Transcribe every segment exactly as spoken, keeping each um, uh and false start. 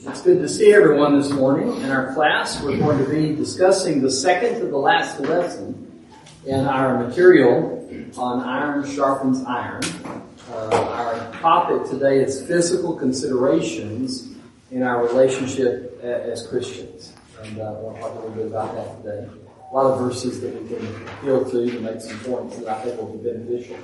It's good to see everyone this morning. In our class, we're going to be discussing the second to the last lesson in our material on iron sharpens iron. Uh, our topic today is physical considerations in our relationship as Christians. And uh, we'll talk a little bit about that today. A lot of verses that we can appeal to to make some points that I think will be beneficial.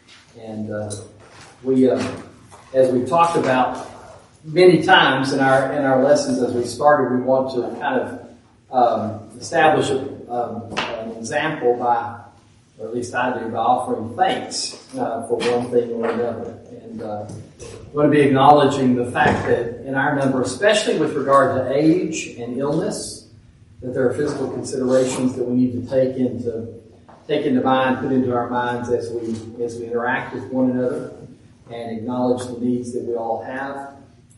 And uh, we, uh, as we've talked about many times in our in our lessons as we started, we want to kind of um, establish a, um, an example by, or at least I do, by offering thanks uh, for one thing or another. And uh, we want to be acknowledging the fact that in our number, especially with regard to age and illness, that there are physical considerations that we need to take into take into mind, put into our minds as we as we interact with one another and acknowledge the needs that we all have.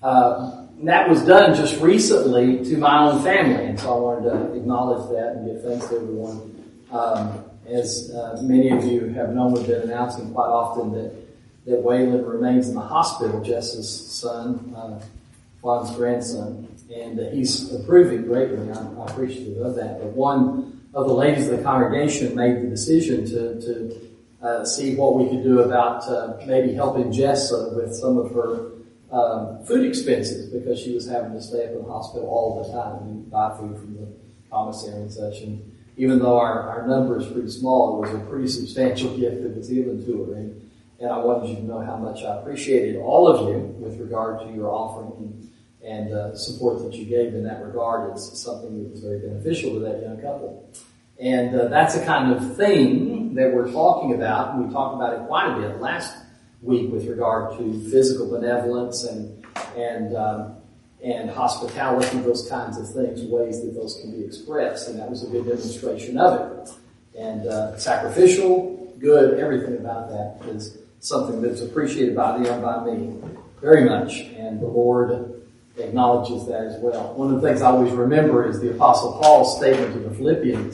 Uh, and that was done just recently to my own family, and so I wanted to acknowledge that and give thanks to everyone. Um, as uh, many of you have known, we've been announcing quite often that, that Waylon remains in the hospital, Jess's son, uh, Juan's grandson, and uh, he's improving greatly. I'm, I'm appreciative of that. But one of the ladies of the congregation made the decision to, to uh, see what we could do about uh, maybe helping Jess uh, with some of her Um, food expenses, because she was having to stay up in the hospital all the time and buy food from the commissary and such. And even though our, our number is pretty small, it was a pretty substantial gift that was given to her. And, and I wanted you to know how much I appreciated all of you with regard to your offering and, and uh, support that you gave in that regard. It's something that was very beneficial to that young couple. And uh, that's the kind of thing that we're talking about. And we talked about it quite a bit last week with regard to physical benevolence and and um, and hospitality, those kinds of things, ways that those can be expressed, and that was a good demonstration of it. And uh, sacrificial, good, everything about that is something that's appreciated by them, by me, very much, and the Lord acknowledges that as well. One of the things I always remember is the Apostle Paul's statement to the Philippians.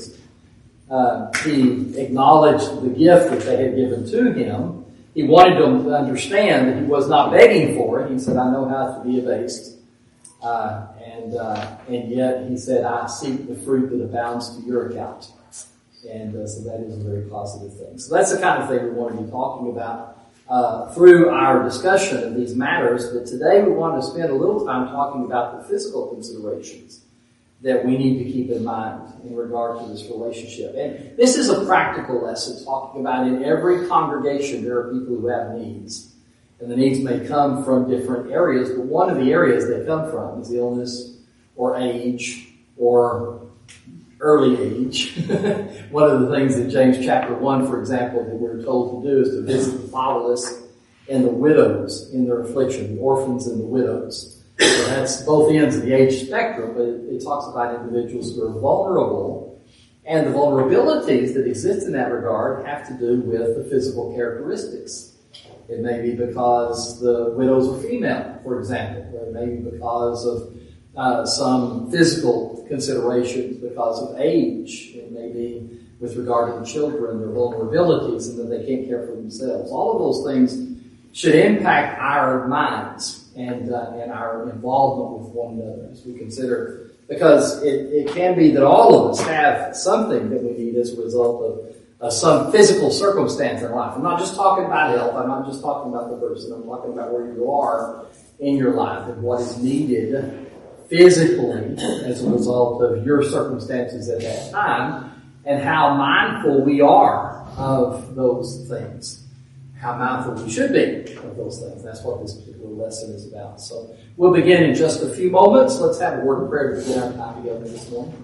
Uh, he acknowledged the gift that they had given to him. He wanted them to understand that he was not begging for it. He said, I know how to be abased. Uh, and, uh, and yet he said, I seek the fruit that abounds to your account. And uh, so that is a very positive thing. So that's the kind of thing we want to be talking about uh, through our discussion of these matters. But today we want to spend a little time talking about the physical considerations that we need to keep in mind in regard to this relationship. And this is a practical lesson, talking about in every congregation there are people who have needs. And the needs may come from different areas, but one of the areas they come from is illness or age or early age. One of the things that James chapter one, for example, that we're told to do is to visit the fatherless and the widows in their affliction, the orphans and the widows. So that's both ends of the age spectrum, but it, it talks about individuals who are vulnerable, and the vulnerabilities that exist in that regard have to do with the physical characteristics. It may be because the widows are female, for example, or it may be because of uh, some physical considerations because of age. It may be with regard to the children, their vulnerabilities, and that they can't care for themselves. All of those things should impact our minds and uh, and our involvement with one another as we consider, because it, it can be that all of us have something that we need as a result of uh, some physical circumstance in life. I'm not just talking about health. I'm not just talking about the person. I'm talking about where you are in your life and what is needed physically as a result of your circumstances at that time, and how mindful we are of those things. How mindful we should be of those things. That's what this particular lesson is about. So we'll begin in just a few moments. Let's have a word of prayer to begin our time together this morning.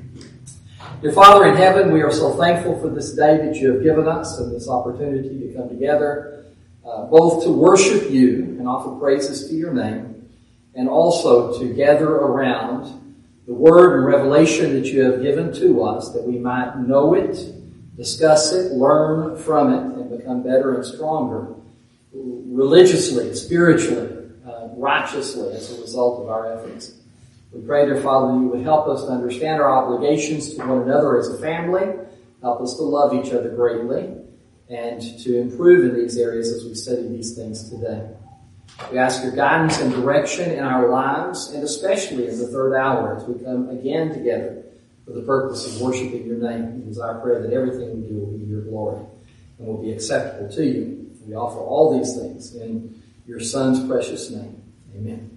Dear Father in heaven, we are so thankful for this day that you have given us and this opportunity to come together, uh, both to worship you and offer praises to your name, and also to gather around the word and revelation that you have given to us, that we might know it, discuss it, learn from it, and become better and stronger religiously, spiritually, uh, righteously as a result of our efforts. We pray, dear Father, that you would help us to understand our obligations to one another as a family, help us to love each other greatly, and to improve in these areas as we study these things today. We ask your guidance and direction in our lives, and especially in the third hour as we come again together for the purpose of worshiping your name. It is our prayer that everything we do will be your glory and will be acceptable to you. We offer all these things in your Son's precious name. Amen.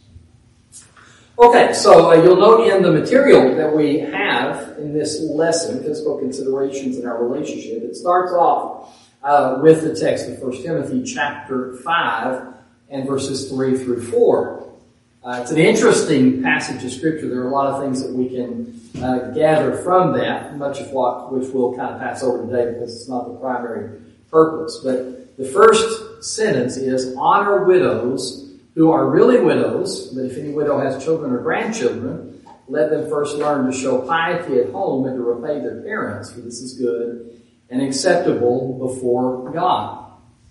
Okay, so uh, you'll note in the material that we have in this lesson, physical considerations in our relationship, it starts off uh, with the text of First Timothy chapter five and verses three through four. Uh, it's an interesting passage of Scripture. There are a lot of things that we can uh, gather from that, much of what which we'll kind of pass over today because it's not the primary purpose. But the first sentence is, honor widows who are really widows, but if any widow has children or grandchildren, let them first learn to show piety at home and to repay their parents, for this is good and acceptable before God.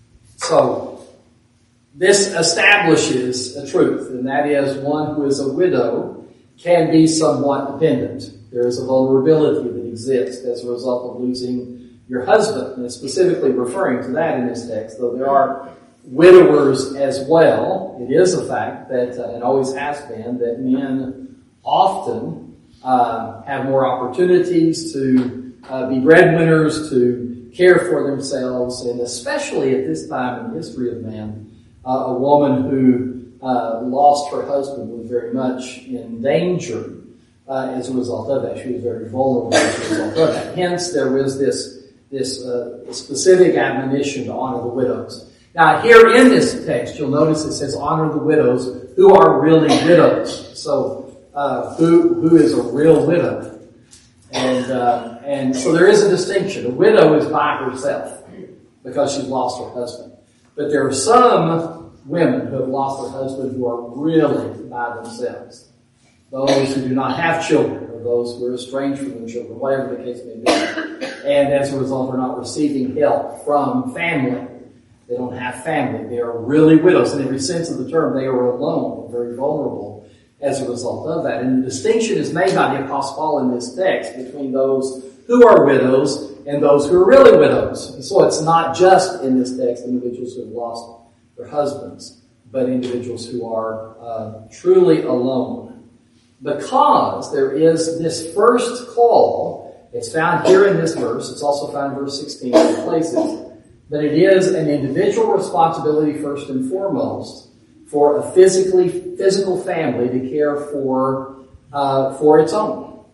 So, this establishes a truth, and that is one who is a widow can be somewhat dependent. There is a vulnerability that exists as a result of losing your husband, and it's specifically referring to that in this text, though there are widowers as well. It is a fact that, uh, and always has been, that men often uh, have more opportunities to uh, be breadwinners, to care for themselves, and especially at this time in the history of man, uh, a woman who uh, lost her husband was very much in danger uh, as a result of that. She was very vulnerable as a result of that. Hence, there was this, this uh, specific admonition to honor the widows. Now, here in this text, you'll notice it says, honor the widows who are really widows. So, uh, who, who is a real widow? And, uh, and so there is a distinction. A widow is by herself because she's lost her husband. But there are some women who have lost their husband who are really by themselves. Those who do not have children, or those who are estranged from their children, whatever the case may be. And as a result, are not receiving help from family. They don't have family. They are really widows. In every sense of the term, they are alone, very vulnerable as a result of that. And the distinction is made by the Apostle Paul in this text between those who are widows and those who are really widows. And so it's not just in this text individuals who have lost their husbands, but individuals who are uh, truly alone. Because there is this first call, it's found here in this verse, it's also found in verse sixteen in other places, but it is an individual responsibility first and foremost for a physically physical family to care for uh, for its own.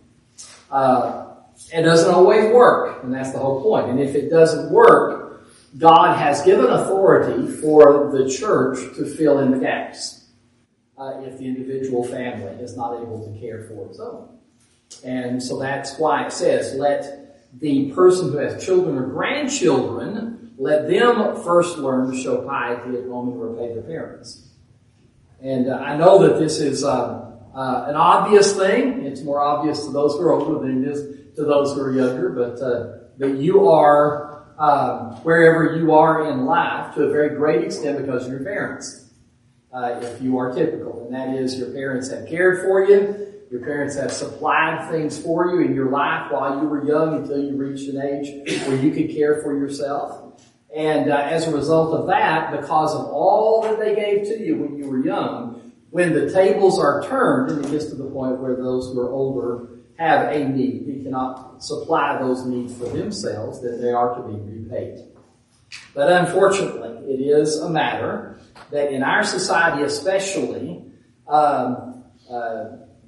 Uh, it doesn't always work, and that's the whole point. And if it doesn't work, God has given authority for the church to fill in the gaps uh, if the individual family is not able to care for its own. And so that's why it says, let the person who has children or grandchildren, let them first learn to show piety at home and repay their parents. And uh, I know that this is uh, uh, an obvious thing. It's more obvious to those who are older than it is to those who are younger. But uh, that you are um, wherever you are in life to a very great extent because of your parents. Uh, if you are typical, and that is your parents have cared for you. Your parents have supplied things for you in your life while you were young until you reached an age where you could care for yourself. And uh, as a result of that, because of all that they gave to you when you were young, when the tables are turned and it gets to the point where those who are older have a need, who cannot supply those needs for themselves, then they are to be repaid. But unfortunately, it is a matter that in our society especially, um, uh,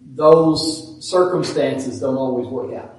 those circumstances don't always work out.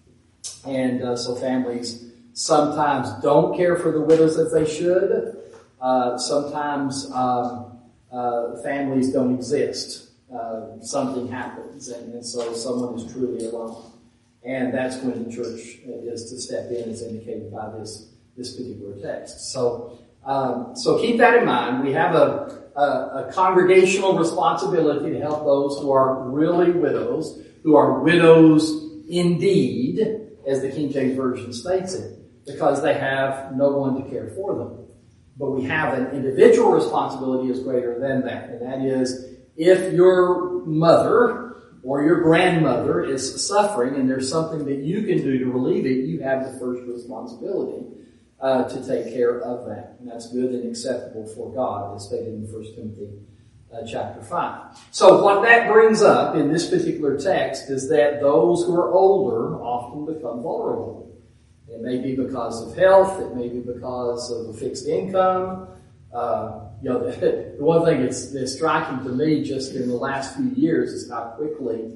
And uh, so families sometimes don't care for the widows as they should. Uh, sometimes um, uh, families don't exist. Uh, something happens, and, and so someone is truly alone. And that's when the church is to step in, as indicated by this this particular text. So, um, so keep that in mind. We have a, a, a congregational responsibility to help those who are really widows, who are widows indeed, as the King James Version states it, because they have no one to care for them. But we have an individual responsibility is greater than that, and that is if your mother or your grandmother is suffering and there's something that you can do to relieve it, you have the first responsibility uh, to take care of that. And that's good and acceptable for God, as stated in First Timothy uh, chapter five. So what that brings up in this particular text is that those who are older often become vulnerable. It may be because of health. It may be because of a fixed income. Uh, you know, the, the one thing that's, that's striking to me just in the last few years is how quickly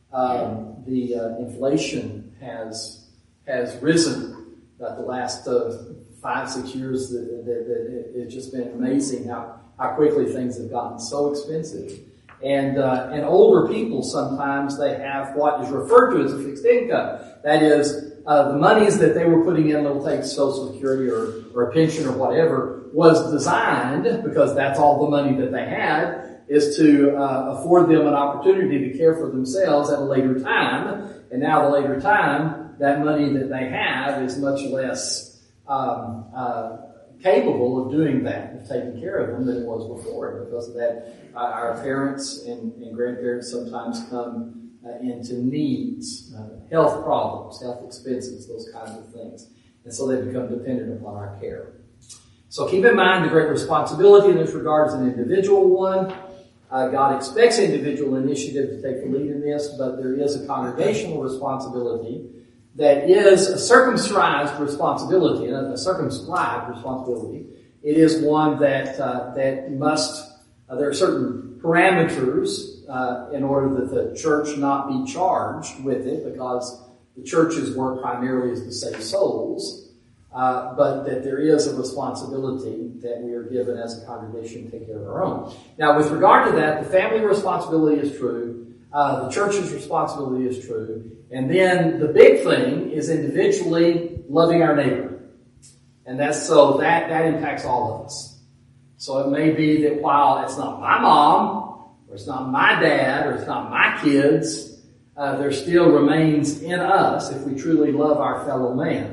um, the uh, inflation has has risen. About the last uh, five, six years, that, that, that it's just been amazing how, how quickly things have gotten so expensive. And uh, and older people, sometimes they have what is referred to as a fixed income. That is, uh, the monies that they were putting in, they'll take Social Security or, or a pension or whatever, was designed, because that's all the money that they had, is to uh, afford them an opportunity to care for themselves at a later time. And now the later time, that money that they have is much less um, uh, capable of doing that, of taking care of them, than it was before. And because of that, uh, our parents and, and grandparents sometimes come uh, into needs, uh, health problems, health expenses, those kinds of things. And so they become dependent upon our care. So keep in mind the great responsibility in this regard is an individual one. Uh, God expects individual initiative to take the lead in this, but there is a congregational responsibility that is a circumscribed responsibility, and a circumscribed responsibility. It is one that uh, that must, uh, there are certain parameters uh, in order that the church not be charged with it, because the church's work primarily is to save souls. Uh, but that there is a responsibility that we are given as a congregation to take care of our own. Now, with regard to that, the family responsibility is true. Uh, the church's responsibility is true. And then the big thing is individually loving our neighbor. And that's so that, that impacts all of us. So it may be that while it's not my mom, or it's not my dad, or it's not my kids, uh, there still remains in us, if we truly love our fellow man,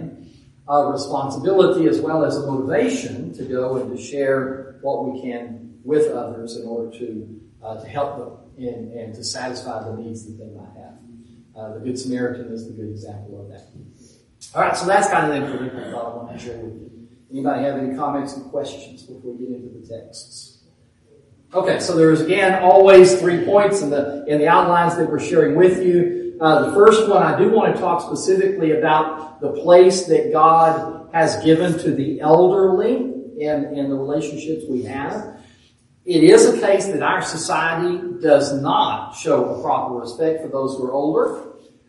a responsibility as well as a motivation to go and to share what we can with others in order to uh, to help them and, and to satisfy the needs that they might have. Uh, the Good Samaritan is the good example of that. All right, so that's kind of the information I thought I wanted to share with you. Anybody have any comments and questions before we get into the texts? Okay, so there's again always three points in the in the outlines that we're sharing with you. Uh, the first one, I do want to talk specifically about the place that God has given to the elderly in, in the relationships we have. It is a case that our society does not show a proper respect for those who are older.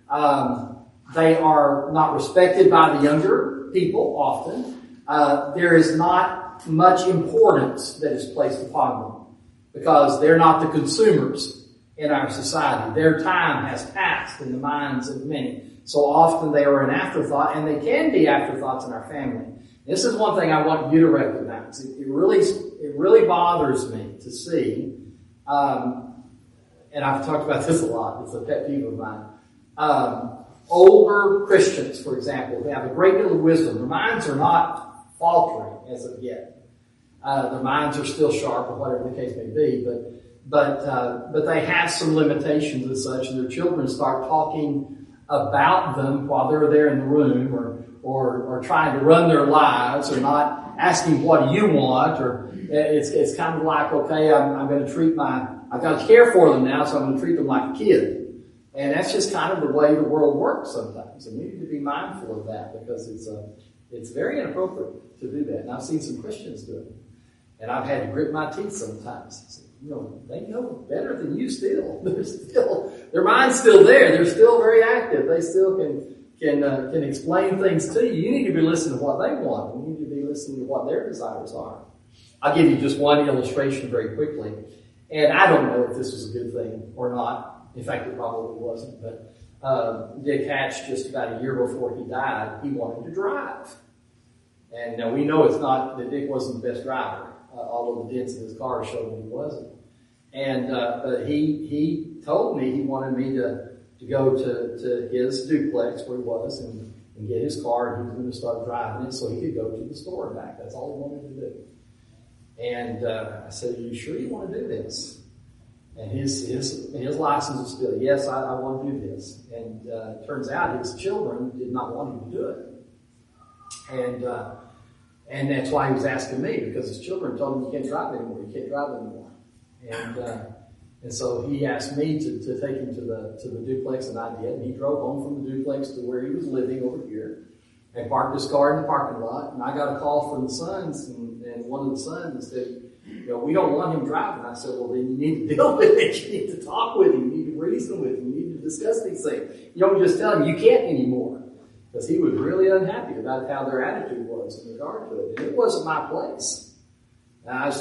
Um, they are not respected by the younger people often. Uh, there is not much importance that is placed upon them because they're not the consumers in our society. Their time has passed in the minds of many. So often they are an afterthought, and they can be afterthoughts in our family. This is one thing I want you to recognize. It, it really, it really bothers me to see, um, and I've talked about this a lot. It's a pet peeve of mine. Um, older Christians, for example, they have a great deal of wisdom. Their minds are not faltering as of yet. Uh, their minds are still sharp, or whatever the case may be, but But uh, but they have some limitations and such, and their children start talking about them while they're there in the room, or or, or trying to run their lives, or not asking what do you want, or it's it's kind of like, okay, I'm, I'm going to treat my I've got to care for them now, so I'm going to treat them like a kid, and that's just kind of the way the world works sometimes, and we need to be mindful of that because it's a it's very inappropriate to do that, and I've seen some Christians do it, and I've had to grit my teeth sometimes. You know, they know better than you still. They're still, their mind's still there. They're still very active. They still can, can, uh, can explain things to you. You need to be listening to what they want. You need to be listening to what their desires are. I'll give you just one illustration very quickly. And I don't know if this was a good thing or not. In fact, it probably wasn't. But, uh, Dick Hatch, just about a year before he died, he wanted to drive. And now we know it's not that Dick wasn't the best driver. Uh, although the dents in his car showed that he wasn't. And, uh, but he, he told me he wanted me to, to go to, to his duplex where he was and, and get his car, and he was going to start driving it so he could go to the store and back. That's all he wanted to do. And, uh, I said, are you sure you want to do this? And his, his, his license was still, yes, I, I want to do this. And, uh, it turns out his children did not want him to do it. And, uh, And that's why he was asking me, because his children told him you can't drive anymore, you can't drive anymore. And uh, and so he asked me to, to take him to the to the duplex, and I did. And he drove home from the duplex to where he was living over here and parked his car in the parking lot. And I got a call from the sons, and, and one of the sons said, you know, we don't want him driving. I said, well, then you need to deal with it. You need to talk with him. You need to reason with him. You need to discuss these things. You don't just tell him you can't anymore. Because he was really unhappy about how their attitude was in regard to it. And it wasn't my place. And I was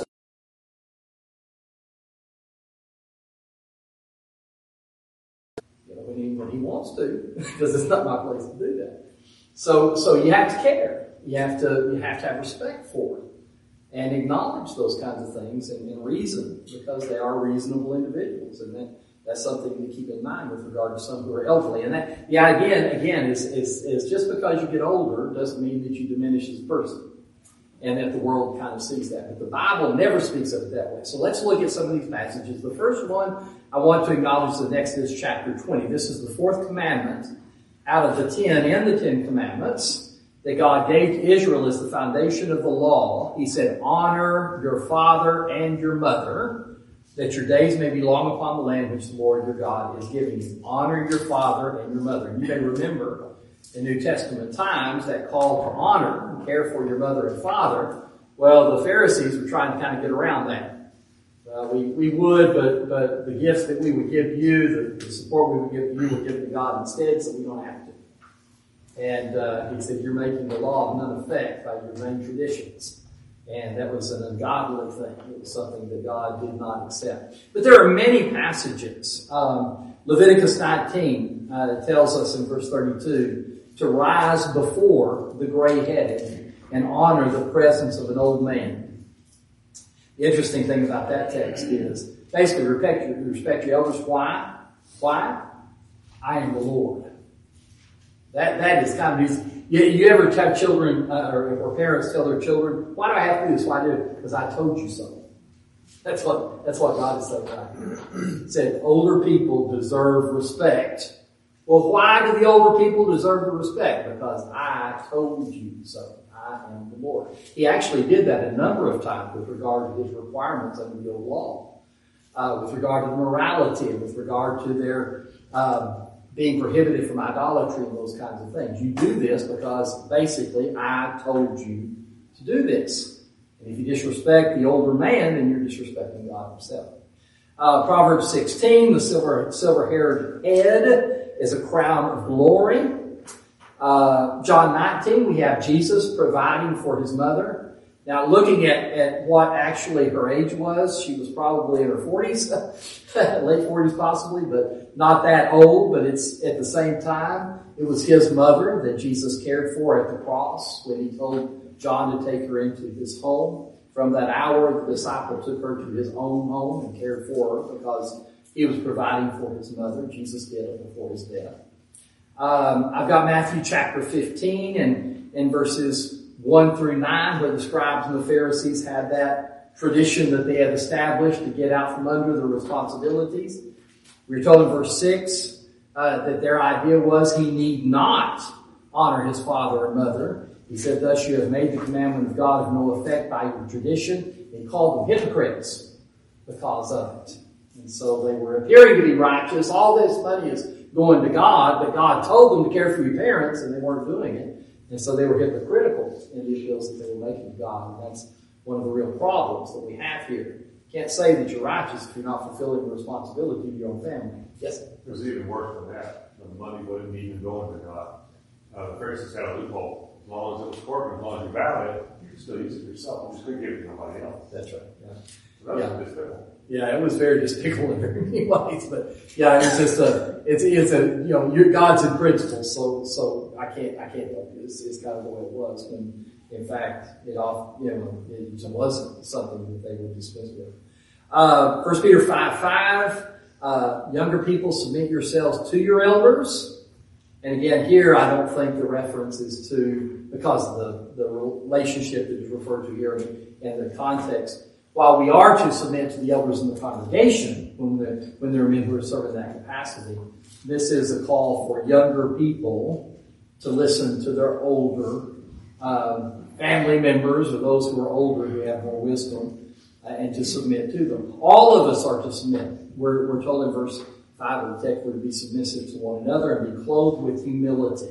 you know, when he, when he wants to, because it's not my place to do that. So, so you have to care. You have to, you have to have respect for it. And acknowledge those kinds of things and, and reason, because they are reasonable individuals. And that, that's something to keep in mind with regard to some who are elderly. And that, yeah, again, again, is, is, is just because you get older doesn't mean that you diminish as a person. And that the world kind of sees that. But the Bible never speaks of it that way. So let's look at some of these passages. The first one I want to acknowledge is in Exodus chapter twenty. This is the fourth commandment out of the ten in the Ten Commandments that God gave to Israel as the foundation of the law. He said, honor your father and your mother, that your days may be long upon the land which the Lord your God is giving you. Honor your father and your mother. And you may remember in New Testament times that call to honor and care for your mother and father. Well, the Pharisees were trying to kind of get around that. Uh, we, we would, but, but the gifts that we would give you, the, the support we would give you, would give to God instead, so we don't have to. And uh, he said, you're making the law of none effect by your vain traditions. And that was an ungodly thing. It was something that God did not accept. But there are many passages. Um, Leviticus nineteen uh, tells us in verse thirty-two to rise before the gray-headed and honor the presence of an old man. The interesting thing about that text is basically respect your, respect your elders. Why? Why? I am the Lord. That, that is kind of easy. You, you ever have children, uh, or, or parents tell their children, why do I have to do this? Why do it? Because I told you so. That's what, that's what God is saying right here. He said, older people deserve respect. Well, why do the older people deserve the respect? Because I told you so. I am the Lord. He actually did that a number of times with regard to his requirements under the old law. Uh, with regard to morality, with regard to their, um, being prohibited from idolatry and those kinds of things. You do this because basically I told you to do this. And if you disrespect the older man, then you're disrespecting God himself. Uh, Proverbs sixteen, the silver, silver-haired head is a crown of glory. Uh, John nineteen, we have Jesus providing for his mother. Now, looking at, at what actually her age was, she was probably in her forties, late forties possibly, but not that old. But it's at the same time, it was his mother that Jesus cared for at the cross when he told John to take her into his home. From that hour, the disciple took her to his own home and cared for her because he was providing for his mother. Jesus did it before his death. Um, I've got Matthew chapter fifteen and, and verses one through nine, where the scribes and the Pharisees had that tradition that they had established to get out from under their responsibilities. We were told in verse six uh, that their idea was he need not honor his father or mother. He said, thus you have made the commandment of God of no effect by your tradition. He called them hypocrites because of it. And so they were appearing to be righteous. All this money is going to God, but God told them to care for your parents, and they weren't doing it. And so they were hypocritical in the appeals that they were making to God. And that's one of the real problems that we have here. You can't say that you're righteous if you're not fulfilling the responsibility of your own family. Yes? It was even worse than that. The money wouldn't even go into God. Uh, the Pharisees had a loophole. As long as it was corporate, as long as you valid it, you can still use it yourself. You just couldn't give it to nobody else. That's right. Yeah. So that yeah. was despicable. Yeah, it was very despicable in very many ways, but yeah, it's just a, it's, it's a, you know, your God's in principle, so, so I can't, I can't help you. It's, it's kind of the way it was when, in fact, it off, you know, it just wasn't something that they would dismiss with. Uh, First Peter five five, uh, younger people, submit yourselves to your elders. And again, here, I don't think the reference is to, because of the, the relationship that is referred to here in the context. While we are to submit to the elders in the congregation when they're, when they're men who are serving that capacity, this is a call for younger people to listen to their older um, family members or those who are older who have more wisdom, uh, and to submit to them. All of us are to submit. We're, we're told in verse five of the text we're to be submissive to one another and be clothed with humility.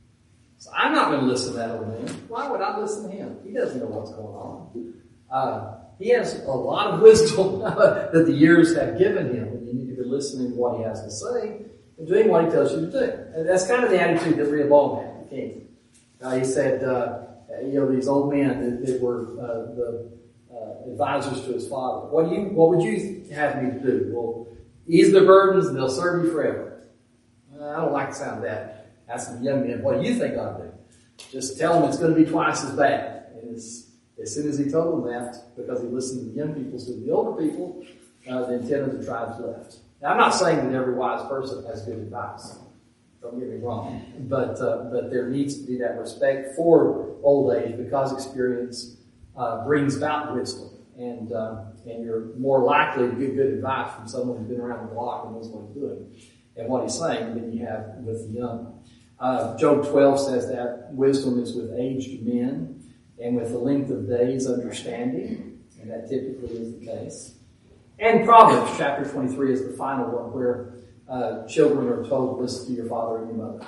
So I'm not going to listen to that old man. Why would I listen to him? He doesn't know what's going on. Uh, he has a lot of wisdom that the years have given him, and you need to be listening to what he has to say and doing what he tells you to do. And that's kind of the attitude that Rehoboam had, the king. Uh, he said, uh, you know, these old men that, that were uh, the uh, advisors to his father. What do you? What would you have me to do? Well, ease their burdens and they'll serve you forever. Uh, I don't like the sound of that. Asking the young men, what do you think I'll do? Just tell them it's going to be twice as bad. And as, as soon as he told them that, because he listened to the young people, to the older people, uh, then ten of the tribes left. Now, I'm not saying that every wise person has good advice. Don't get me wrong. But uh, but there needs to be that respect for old age, because experience uh, brings about wisdom. And uh, and you're more likely to get good advice from someone who's been around the block and knows what he's doing and what he's saying than you have with the young. Uh, Job twelve says that wisdom is with aged men and with the length of days understanding, and that typically is the case. And Proverbs chapter twenty-three is the final one, where uh, children are told to listen to your father and your mother.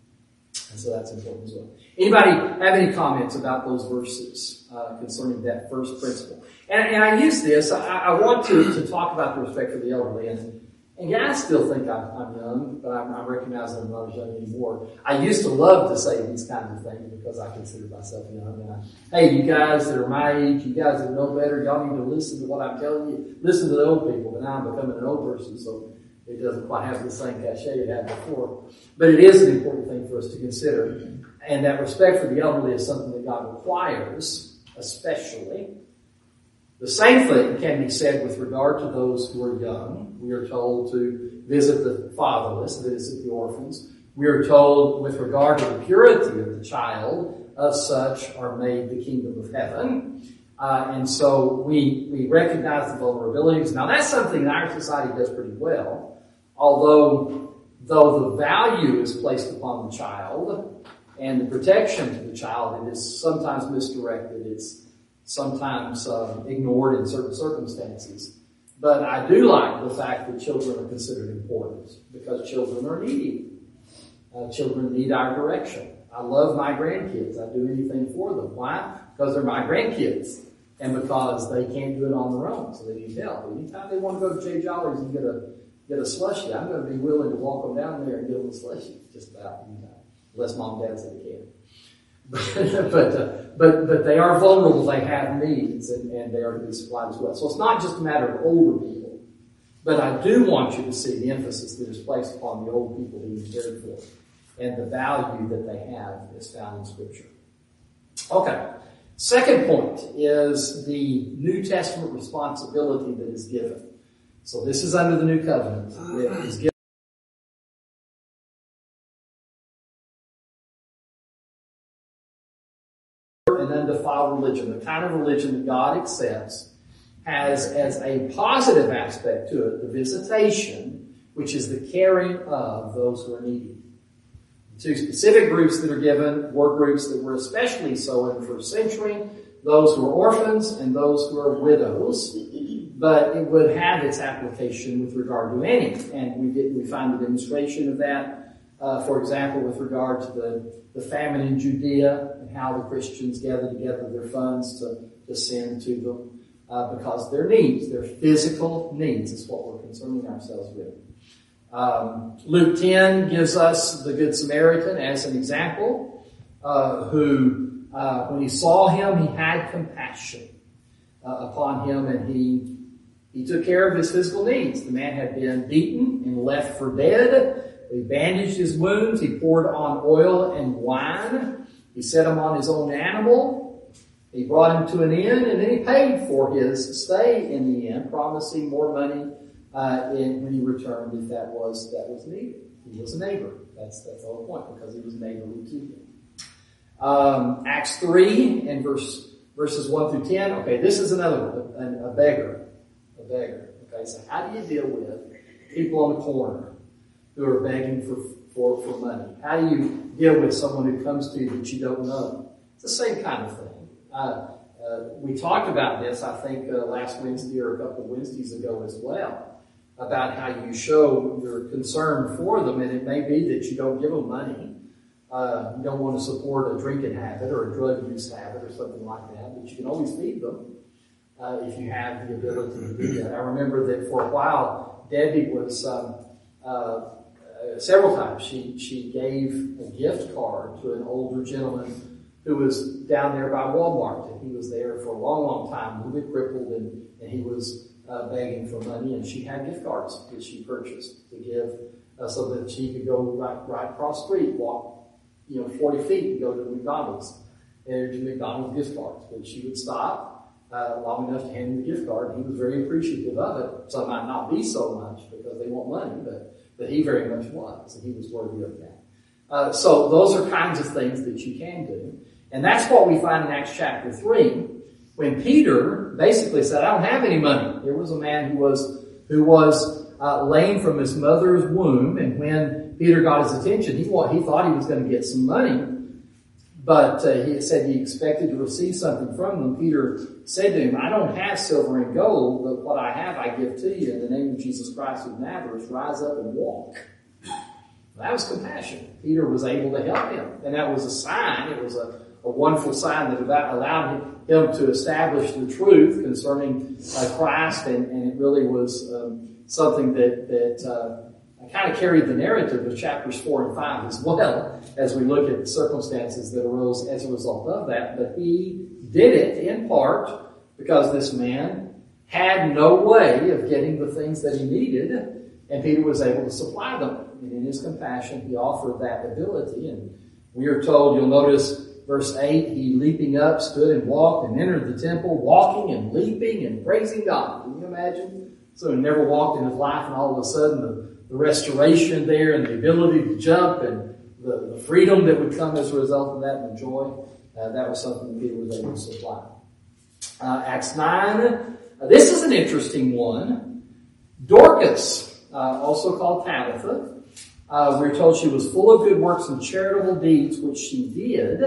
And so that's important as well. Anybody have any comments about those verses uh, concerning that first principle? And, and I use this, I, I want to, to talk about the respect for the elderly. And And yeah, I still think I'm, I'm young, but I'm, I'm recognizing I'm not as young anymore. I used to love to say these kinds of things because I consider myself young. And I, hey, you guys that are my age, you guys that know better, y'all need to listen to what I'm telling you. Listen to the old people. But now I'm becoming an old person, so it doesn't quite have the same cachet it had before. But it is an important thing for us to consider. And that respect for the elderly is something that God requires, especially. The same thing can be said with regard to those who are young. We are told to visit the fatherless, visit the orphans. We are told with regard to the purity of the child, of such are made the kingdom of heaven. Uh, and so we, we recognize the vulnerabilities. Now that's something that our society does pretty well. Although, though the value is placed upon the child and the protection to the child, it is sometimes misdirected. It's sometimes um, ignored in certain circumstances. But I do like the fact that children are considered important, because children are needy. Uh, children need our direction. I love my grandkids. I do anything for them. Why? Because they're my grandkids, and because they can't do it on their own, so they need help. Anytime they want to go to Jay Jolly's and get a get a slushie, I'm going to be willing to walk them down there and give them a slushie, just about anytime, unless mom and dad say they can. but but, uh, but but they are vulnerable. They have needs, and, and they are to be supplied as well. So it's not just a matter of older people, but I do want you to see the emphasis that is placed upon the old people being cared for, and the value that they have is found in Scripture. Okay. Second point is the New Testament responsibility that is given. So this is under the New Covenant. It is given an undefiled religion, the kind of religion that God accepts, has as a positive aspect to it the visitation, which is the caring of those who are needy. The two specific groups that are given were groups that were especially so in the first century, those who are orphans and those who are widows, but it would have its application with regard to any. And we get, we find a demonstration of that, uh, for example, with regard to the, the famine in Judea and how the Christians gathered together their funds to, to send to them, uh, because their needs, their physical needs, is what we're concerning ourselves with. Um, Luke ten gives us the Good Samaritan as an example, uh, who, uh, when he saw him, he had compassion uh, upon him, and he he took care of his physical needs. The man had been beaten and left for dead. He bandaged his wounds. He poured on oil and wine. He set him on his own animal. He brought him to an inn, and then he paid for his stay in the inn, promising more money Uh, in, when he returned, if that was that was needed. He was a neighbor. That's that's the whole point, because he was neighborly to him. Um, Acts three and verse verses one through ten. Okay, this is another one, a, a beggar, a beggar. Okay, so how do you deal with people on the corner who are begging for for for money? How do you deal with someone who comes to you that you don't know? It's the same kind of thing. Uh, uh, we talked about this, I think, uh, last Wednesday or a couple of Wednesdays ago as well, about how you show your concern for them, and it may be that you don't give them money. Uh, you don't want to support a drinking habit or a drug use habit or something like that, but you can always feed them uh, if you have the ability to do that. I remember that for a while, Debbie was um, uh, uh, several times she she gave a gift card to an older gentleman who was down there by Walmart, and he was there for a long, long time, a little bit crippled, and, and he was uh, begging for money, and she had gift cards that she purchased to give uh, so that she could go right, right across the street, walk, you know, forty feet and go to McDonald's, and to McDonald's gift cards. But she would stop uh, long enough to hand him the gift card, and he was very appreciative of it. So it might not be so much because they want money, but, but he very much was, and he was worthy of that. Uh, so those are kinds of things that you can do. And that's what we find in Acts chapter three, when Peter basically said, I don't have any money. There was a man who was who was uh, lame from his mother's womb, and when Peter got his attention, he, he thought he was going to get some money, but uh, he said he expected to receive something from them. Peter said to him, I don't have silver and gold, but what I have I give to you. In the name of Jesus Christ of Nazareth, rise up and walk. That was compassion. Peter was able to help him, and that was a sign. It was a A wonderful sign that allowed him to establish the truth concerning uh, Christ, and, and it really was um, something that, that uh, kind of carried the narrative of chapters four and five as well, as we look at the circumstances that arose as a result of that. But he did it in part because this man had no way of getting the things that he needed, and Peter was able to supply them. And in his compassion, he offered that ability. And we are told, you'll notice, verse eight, he leaping up stood and walked and entered the temple, walking and leaping and praising God. Can you imagine? So he never walked in his life, and all of a sudden the, the restoration there and the ability to jump and the, the freedom that would come as a result of that and the joy, uh, that was something that Peter was able to supply. Uh, Acts nine, uh, this is an interesting one. Dorcas, uh, also called Tabitha, Uh, we're told she was full of good works and charitable deeds, which she did.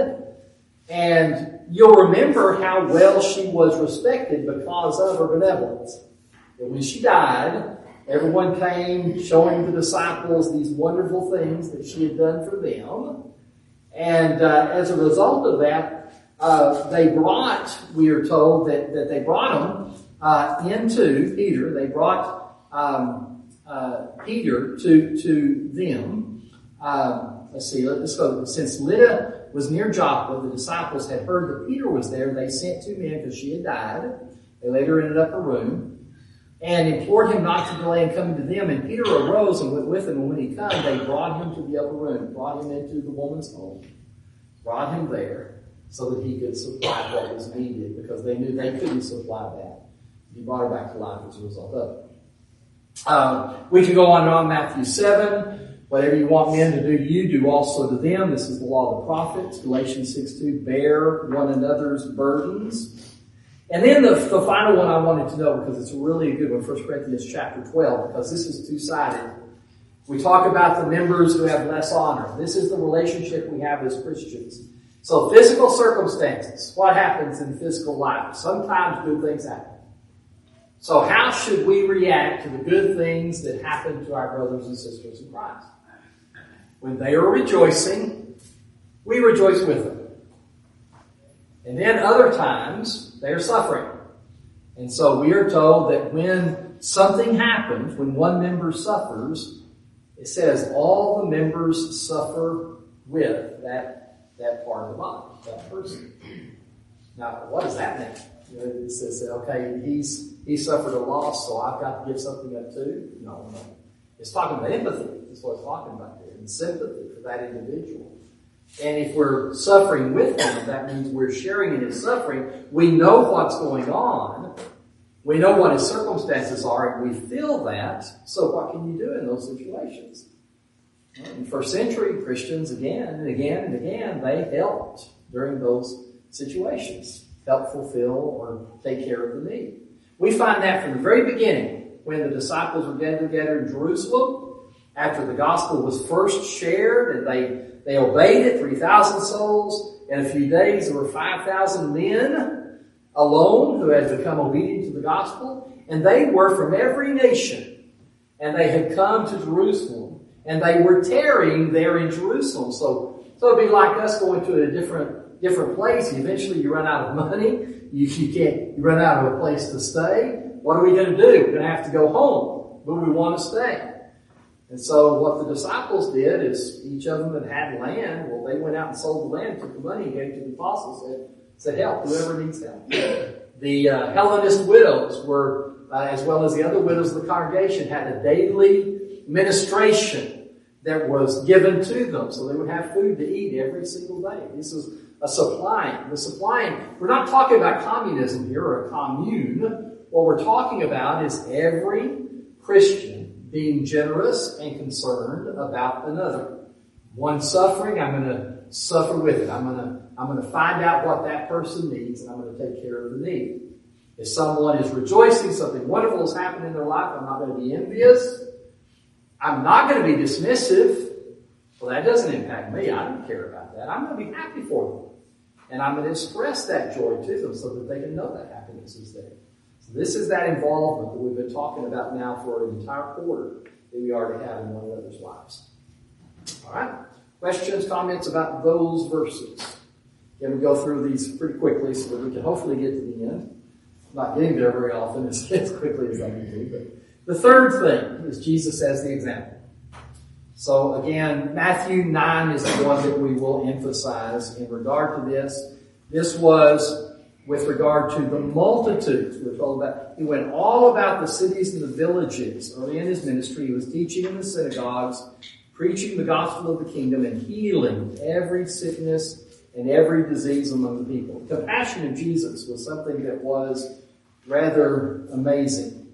And you'll remember how well she was respected because of her benevolence. And when she died, everyone came showing the disciples these wonderful things that she had done for them. And uh, as a result of that, uh, they brought, we are told that, that they brought them uh, into Peter. They brought um Uh, Peter to to them. Uh, let's see, let's go. Since Lydda was near Joppa, the disciples had heard that Peter was there. They sent two men because she had died. They laid her in an upper room and implored him not to delay in coming to them. And Peter arose and went with them. And when he came, they brought him to the upper room, brought him into the woman's home, brought him there so that he could supply what was needed, because they knew they couldn't supply that. He brought her back to life as a result of it. Uh, we can go on and on, Matthew seven. Whatever you want men to do to you, do also to them. This is the law of the prophets. Galatians six two, bear one another's burdens. And then the, the final one I wanted to know, because it's really a good one, First Corinthians chapter twelve, because this is two-sided. We talk about the members who have less honor. This is the relationship we have as Christians. So physical circumstances, what happens in physical life? Sometimes good things happen. So how should we react to the good things that happen to our brothers and sisters in Christ? When they are rejoicing, we rejoice with them. And then other times, they are suffering. And so we are told that when something happens, when one member suffers, it says all the members suffer with that, that part of the body, that person. Now, what does that mean? You know, it says, okay, he's he suffered a loss, so I've got to give something up too? No, no. It's talking about empathy. That's what it's talking about there. And sympathy for that individual. And if we're suffering with him, that means we're sharing in his suffering. We know what's going on. We know what his circumstances are, and we feel that. So what can you do in those situations? In the first century, Christians again and again and again, they helped during those situations. Help fulfill or take care of the need. We find that from the very beginning, when the disciples were gathered together in Jerusalem, after the gospel was first shared and they, they obeyed it, three thousand souls, in a few days, there were five thousand men alone who had become obedient to the gospel, and they were from every nation, and they had come to Jerusalem, and they were tarrying there in Jerusalem. So, so it'd be like us going to a different, different place. Eventually you run out of money. You, you can't, you run out of a place to stay. What are we going to do? We're going to have to go home, but we want to stay. And so what the disciples did is each of them that had land, well, they went out and sold the land, took the money, and gave it to the apostles, said, said help, whoever needs help. The uh, Hellenist widows were, uh, as well as the other widows of the congregation, had a daily ministration that was given to them, so they would have food to eat every single day. This is a supplying. The supplying, we're not talking about communism here or a commune. What we're talking about is every Christian being generous and concerned about another. One suffering, I'm going to suffer with it. I'm going to, I'm going to find out what that person needs, and I'm going to take care of the need. If someone is rejoicing, something wonderful has happened in their life, I'm not going to be envious. I'm not going to be dismissive. Well, that doesn't impact me. I don't care about that. I'm going to be happy for them. And I'm going to express that joy to them so that they can know that happiness is there. So this is that involvement that we've been talking about now for an entire quarter that we already have in one another's lives. All right? Questions, comments about those verses? Again, we go through these pretty quickly so that we can hopefully get to the end. I'm not getting there very often as, as quickly as I can do. But the third thing is Jesus as the example. So again, Matthew nine is the one that we will emphasize in regard to this. This was with regard to the multitudes we're told about. He went all about the cities and the villages. Early in his ministry, he was teaching in the synagogues, preaching the gospel of the kingdom, and healing every sickness and every disease among the people. The compassion of Jesus was something that was rather amazing.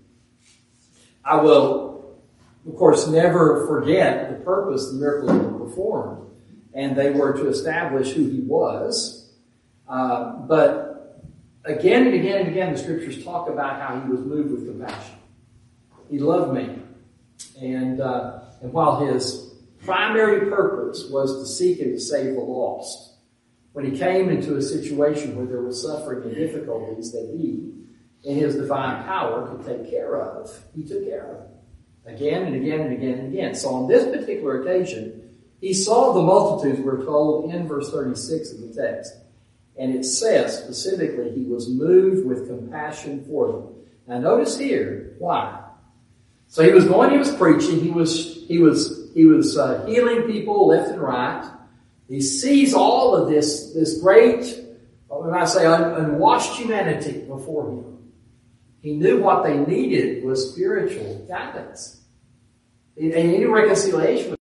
I will, of course, never forget the purpose the miracles were performed, and they were to establish who he was. Uh, but again and again and again, the scriptures talk about how he was moved with compassion. He loved me. And, uh, and while his primary purpose was to seek and to save the lost, when he came into a situation where there was suffering and difficulties that he, in his divine power, could take care of, he took care of it. Again and again and again and again. So on this particular occasion, he saw the multitudes, we're told in verse thirty-six of the text. And it says specifically, he was moved with compassion for them. Now notice here, why? So he was going, he was preaching, he was, he was, he was uh, healing people left and right. He sees all of this, this great, when I say un- unwashed humanity before him. He knew what they needed was spiritual guidance. And any reconciliation with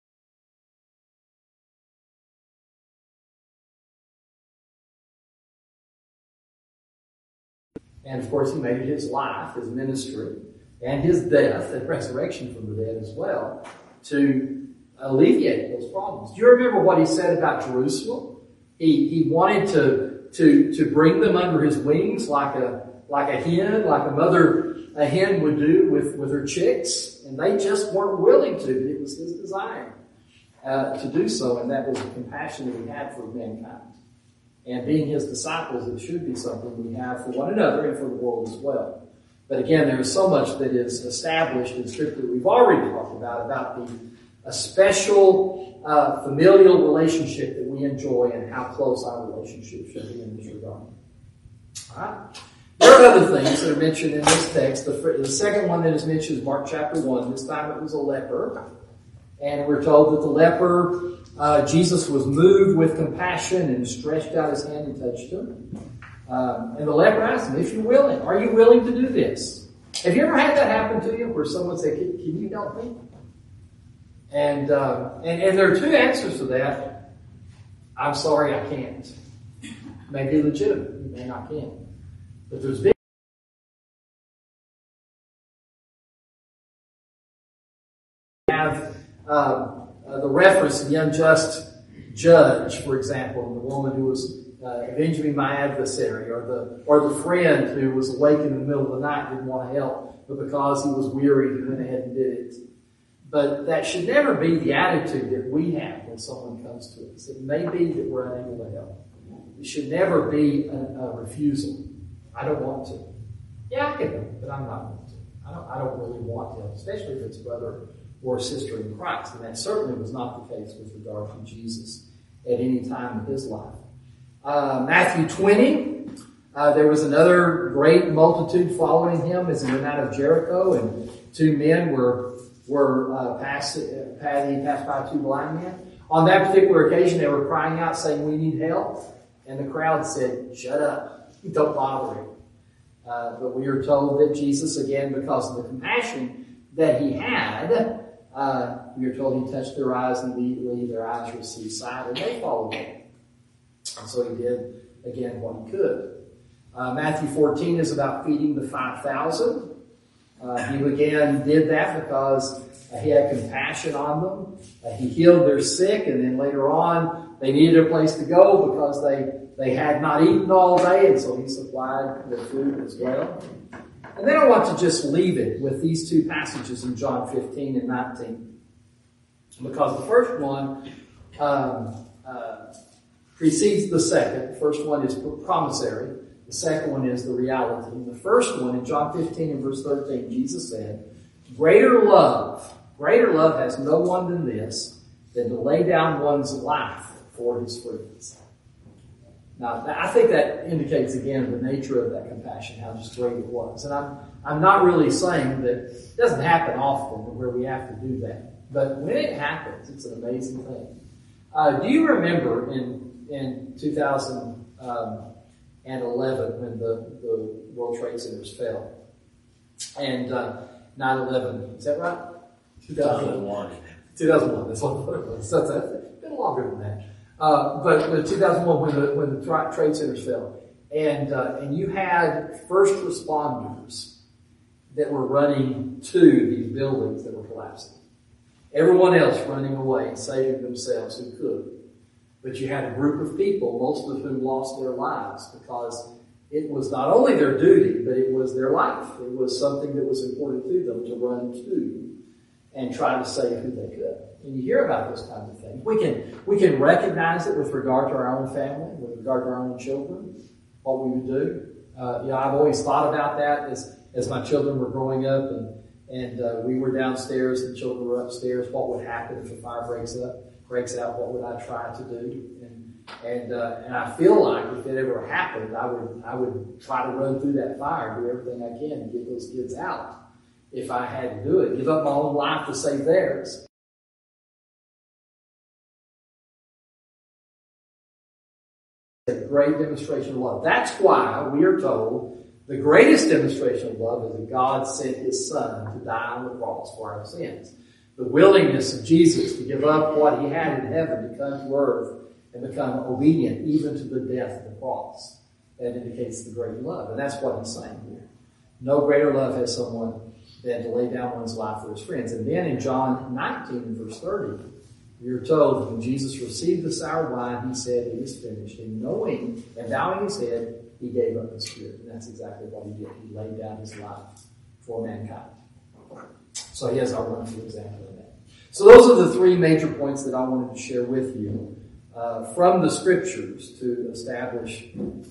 And of course, he made it his life, his ministry, and his death and resurrection from the dead as well to alleviate those problems. Do you remember what he said about Jerusalem? He he wanted to to to bring them under his wings like a like a hen, like a mother a hen would do with, with her chicks, and they just weren't willing to. It was his desire uh, to do so, and that was the compassion that he had for mankind. And being his disciples, it should be something we have for one another and for the world as well. But again, there is so much that is established in Scripture that we've already talked about, about the a special uh, familial relationship that we enjoy and how close our relationship should be in this regard. All right? There are other things that are mentioned in this text. The, the second one that is mentioned is Mark chapter one. This time it was a leper. And we're told that the leper, uh, Jesus was moved with compassion and stretched out his hand and touched him. Um, and the leper asked him, if you're willing, are you willing to do this? Have you ever had that happen to you where someone said, can, can you help me? And, uh, and, and there are two answers to that. I'm sorry, I can't. May be legitimate. You may not can. But there's big have uh, uh, the reference to the unjust judge, for example, and the woman who was uh, avenging my adversary, or the or the friend who was awake in the middle of the night, didn't want to help, but because he was weary, he went ahead and did it. But that should never be the attitude that we have when someone comes to us. It may be that we're unable to help. it should never be a, a refusal. I don't want to. Yeah, I can help, but I'm not going to. I don't, I don't really want to help, especially if it's brother or sister in Christ. And that certainly was not the case with regard to Jesus at any time of his life. Uh, Matthew twenty, uh, there was another great multitude following him as he went out of Jericho, and two men were were uh, passed, uh, passed, passed by two blind men. On that particular occasion, they were crying out, saying, "We need help." And the crowd said, "Shut up. Don't bother him." Uh, but we are told that Jesus, again, because of the compassion that he had, uh, we are told he touched their eyes, and immediately their eyes received sight, and they followed him. And so he did, again, what he could. Uh, Matthew fourteen is about feeding the five thousand. Uh, he again did that because uh, he had compassion on them. Uh, he healed their sick, and then later on, they needed a place to go because they, they had not eaten all day, and so he supplied their food as well. And then I want to just leave it with these two passages in John fifteen and nineteen. Because the first one um, uh, precedes the second. The first one is promissory. The second one is the reality. In the first one, in John fifteen and verse thirteen, Jesus said, Greater love, greater love has no one than this, than to lay down one's life for his friends. Now, I think that indicates again the nature of that compassion, how just great it was. And I'm I'm not really saying that it doesn't happen often where we have to do that. But when it happens, it's an amazing thing. Uh, do you remember in in two thousand eleven when the, the World Trade Centers fell? And uh, nine eleven, is that right? two thousand one. two thousand one, that's what it was. That's a bit longer than that. Uh, but in two thousand one, when the when the tra- trade centers fell, and uh, and you had first responders that were running to these buildings that were collapsing, everyone else running away and saving themselves who could. But you had a group of people, most of whom lost their lives because it was not only their duty, but it was their life. It was something that was important to them to run to and try to save who they could. And you hear about those kinds of things. We can we can recognize it with regard to our own family, with regard to our own children, what we would do. Uh, you know, I've always thought about that as as my children were growing up, and and uh, we were downstairs, and the children were upstairs. What would happen if a fire breaks up, breaks out? What would I try to do? And and uh, and I feel like if it ever happened, I would I would try to run through that fire, do everything I can to get those kids out. If I had to do it, give up my own life to save theirs. A great demonstration of love. That's why we are told the greatest demonstration of love is that God sent his Son to die on the cross for our sins. The willingness of Jesus to give up what he had in heaven to come to earth and become obedient even to the death of the cross. That indicates the great love. And that's what he's saying here. No greater love has someone than to lay down one's life for his friends. And then in John nineteen and verse thirty, we are told that when Jesus received the sour wine, he said, it is finished. And knowing and bowing his head, he gave up his spirit. And that's exactly what he did. He laid down his life for mankind. So he has our wonderful example of that. So those are the three major points that I wanted to share with you uh, from the scriptures to establish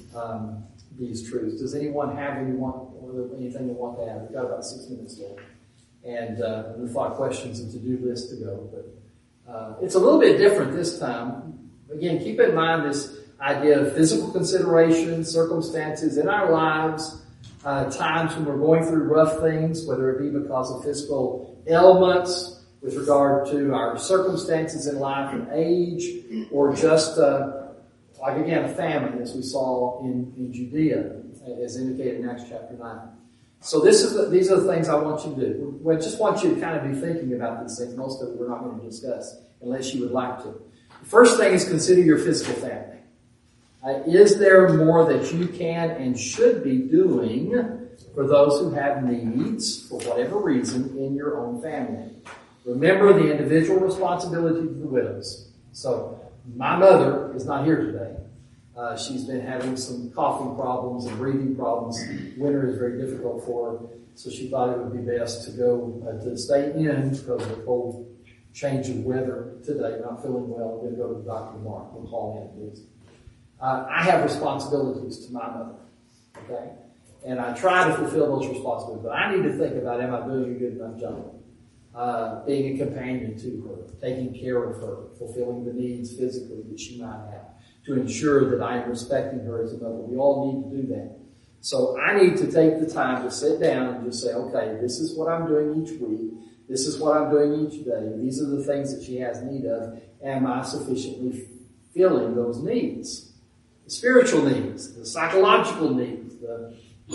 um, these truths. Does anyone have anyone, anything they want to add? We've got about six minutes left. And uh, we've got questions and to-do list to go. But uh, it's a little bit different this time. Again, keep in mind this idea of physical considerations, circumstances in our lives, uh, times when we're going through rough things, whether it be because of physical ailments, with regard to our circumstances in life and age, or just, uh, like again, a famine, as we saw in, in Judea, as indicated in Acts chapter nine. So this is the, these are the things I want you to do. We just want you to kind of be thinking about these things. Most of it we're not going to discuss unless you would like to. The first thing is consider your physical family. Uh, is there more that you can and should be doing for those who have needs, for whatever reason, in your own family? Remember the individual responsibility of the widows. So, my mother is not here today. Uh, she's been having some coughing problems and breathing problems. Winter is very difficult for her, so she thought it would be best to go uh, to stay in because of the cold change of weather today. Not feeling well. I'm going to go to the doctor tomorrow. We'll call in, please. Uh, I have responsibilities to my mother, okay? And I try to fulfill those responsibilities, but I need to think about, am I doing a good enough job? Uh, being a companion to her, taking care of her, fulfilling the needs physically that she might have, to ensure that I am respecting her as a mother. We all need to do that. So I need to take the time to sit down and just say, okay, this is what I'm doing each week. This is what I'm doing each day. These are the things that she has need of. Am I sufficiently filling those needs? The spiritual needs, the psychological needs, the, the,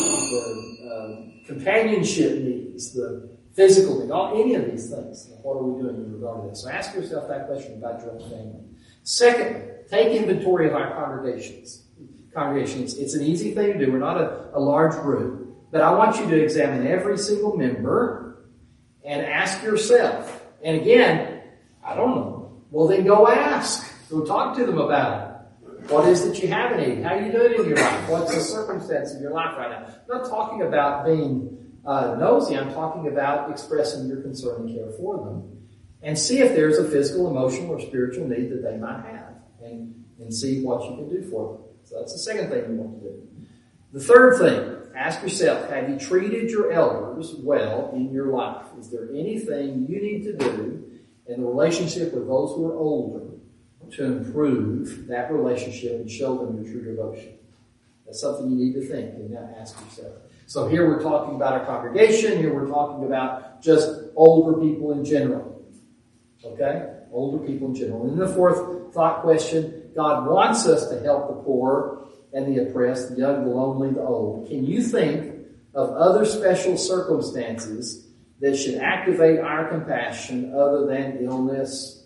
the uh, companionship needs, the physical needs, all, any of these things. What are we doing in regard to this? So ask yourself that question about your own family. Secondly, take inventory of our congregations. Congregations, it's an easy thing to do. We're not a, a large group, but I want you to examine every single member and ask yourself. And again, I don't know. Well, then go ask. Go talk to them about it. What is it you have in need? How are you doing in your life? What's the circumstance of your life right now? I'm not talking about being uh, nosy. I'm talking about expressing your concern and care for them. And see if there's a physical, emotional, or spiritual need that they might have. And, and see what you can do for them. So that's the second thing you want to do. The third thing, ask yourself, have you treated your elders well in your life? Is there anything you need to do in the relationship with those who are older to improve that relationship and show them your true devotion? That's something you need to think and now ask yourself. So here we're talking about our congregation. Here we're talking about just older people in general. Okay? Older people in general. And then the fourth thought question, God wants us to help the poor and the oppressed, the young, the lonely, the old. Can you think of other special circumstances that should activate our compassion other than illness,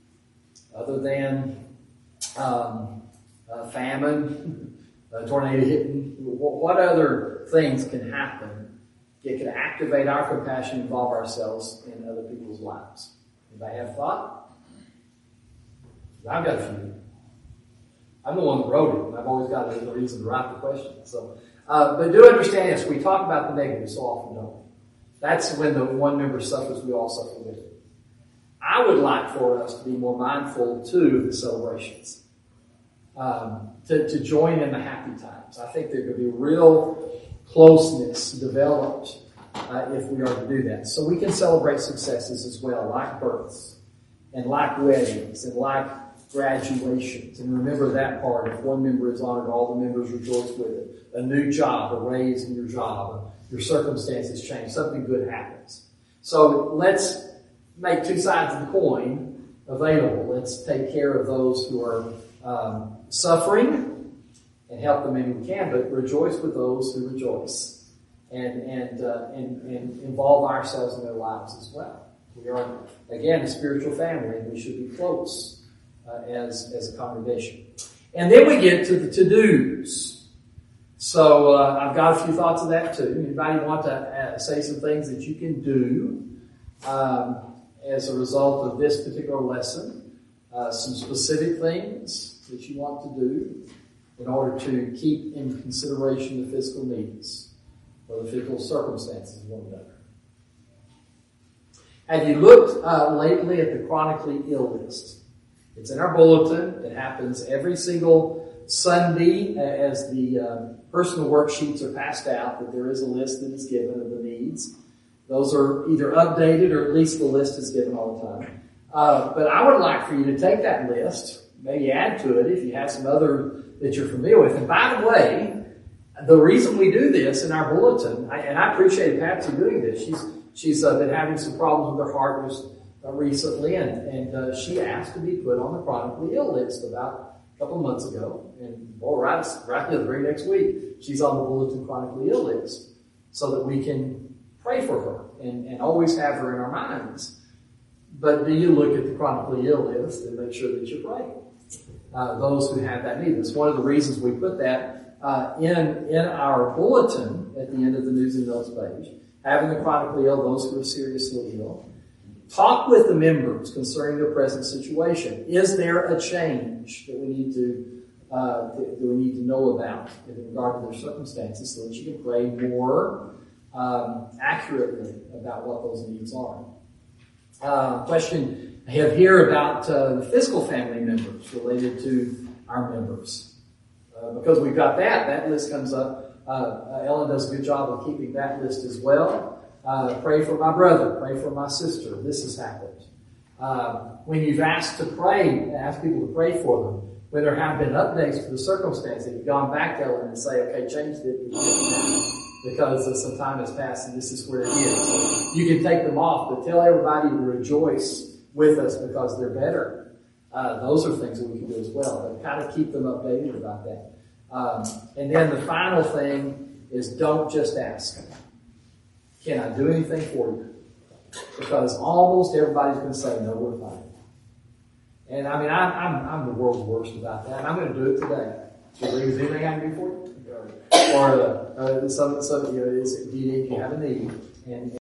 other than um, uh, famine, a tornado hitting? What other things can happen that can activate our compassion, involve ourselves in other people's lives? Anybody have thought? I've got a few. I'm the one that wrote it, and I've always got a reason to write the question. So, uh, but do understand this: we talk about the negative so often, don't we? That's when the one member suffers, we all suffer with it. I would like for us to be more mindful too of the celebrations, um, to, to join in the happy times. I think there could be real closeness developed uh, if we are to do that. So we can celebrate successes as well, like births, and like weddings, and like graduations. And remember that part. If one member is honored, all the members rejoice with it. A new job, a raise in your job, your circumstances change, something good happens. So let's make two sides of the coin available. Let's take care of those who are um, suffering and help them any we can, but rejoice with those who rejoice, and and, uh, and and involve ourselves in their lives as well. We are, again, a spiritual family, and we should be close uh, as as a congregation. And then we get to the to-dos. So uh, I've got a few thoughts of that too. Anybody want to uh, say some things that you can do um, as a result of this particular lesson? Uh, some specific things that you want to do in order to keep in consideration the physical needs or the physical circumstances of one another. Have you looked uh, lately at the chronically ill list? It's in our bulletin. It happens every single Sunday as the um, personal worksheets are passed out, that there is a list that is given of the needs. Those are either updated or at least the list is given all the time. Uh, but I would like for you to take that list, maybe add to it if you have some other that you're familiar with. And by the way, the reason we do this in our bulletin, I, and I appreciate Patsy doing this, she's she's uh, been having some problems with her heart just uh, recently, and, and uh, she asked to be put on the chronically ill list about a couple months ago. And boy, right, right the very next week, she's on the bulletin chronically ill list so that we can pray for her and, and always have her in our minds. But do you look at the chronically ill list and make sure that you're praying? Uh, those who have that need. That's one of the reasons we put that uh, in in our bulletin at the end of the news and notes page. Having the chronically ill, those who are seriously ill. Talk with the members concerning their present situation. Is there a change that we need to uh, that we need to know about in regard to their circumstances, so that you can pray more um, accurately about what those needs are? Uh, question I have here about uh, the physical family members related to our members. Uh, because we've got that, that list comes up. Uh, uh, Ellen does a good job of keeping that list as well. Uh, pray for my brother, pray for my sister. This has happened. Uh, when you've asked to pray, ask people to pray for them, when there have been updates to the circumstance, you've gone back to Ellen and say, okay, change it because uh, some time has passed and this is where it is. So you can take them off, but tell everybody to rejoice with us because they're better. Uh, those are things that we can do as well, but kind of keep them updated about that. Um, and then the final thing is don't just ask. Can I do anything for you? Because almost everybody's going to say, no, we're fine. And I mean, I'm, I'm, I'm the world's worst about that. And I'm going to do it today. So, is there anything I can do for you? Or, uh, uh, some, some, you know, is, do you, do you have a need? And,